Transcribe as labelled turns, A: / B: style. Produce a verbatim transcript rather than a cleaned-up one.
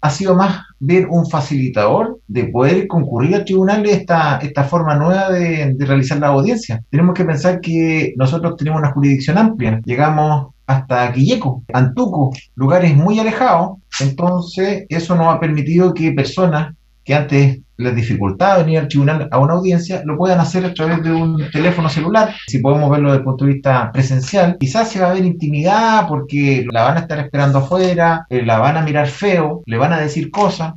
A: ha sido más ver un facilitador de poder concurrir al tribunal esta, esta forma nueva de, de realizar la audiencia. Tenemos que pensar que nosotros tenemos una jurisdicción amplia, llegamos hasta Quilleco, Antuco, lugares muy alejados, entonces eso nos ha permitido que personas que antes les dificultaba venir al tribunal a una audiencia, lo puedan hacer a través de un teléfono celular. Si podemos verlo desde el punto de vista presencial, quizás se va a ver intimidad porque la van a estar esperando afuera, eh, la van a mirar feo, le van a decir cosas,